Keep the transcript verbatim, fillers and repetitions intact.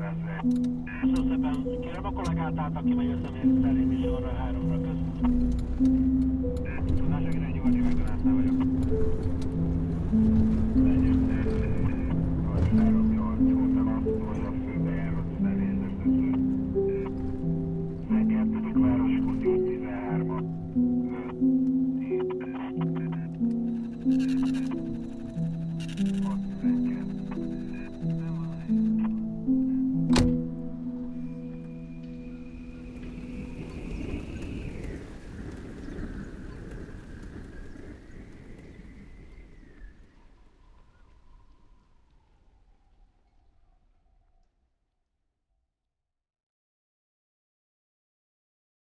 Köszönöm szépen. Kérem a kollégát át, aki megy a személy szerint is arra háromra. Köszönöm.